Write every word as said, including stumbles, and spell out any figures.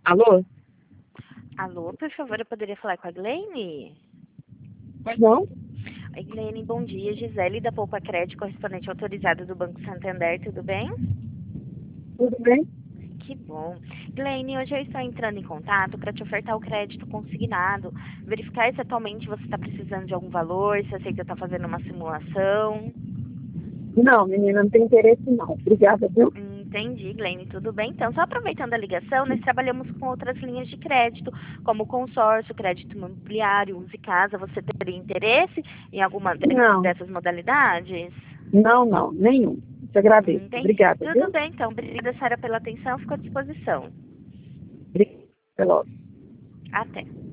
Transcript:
Alô? Alô, por favor, eu poderia falar com a Gleine? Pois não? Oi, Gleine, bom dia. Gisele da Poupa Crédito, correspondente autorizado do Banco Santander, tudo bem? Tudo bem? Que bom. Gleine, hoje eu estou entrando em contato para te ofertar o crédito consignado, verificar se atualmente você está precisando de algum valor, se aceita estar fazendo uma simulação. Não, menina, não tem interesse não. Obrigada, viu? Entendi, Gleine, tudo bem. Então, só aproveitando a ligação, nós trabalhamos com outras linhas de crédito, como consórcio, crédito imobiliário, use casa. Você teria interesse em alguma de- Não, dessas modalidades? não, não, nenhum. Te agradeço. Entendi. Obrigada, Tudo viu? bem, então. Obrigada, Sara, pela atenção. Fico à disposição. Obrigada. Até logo. Até.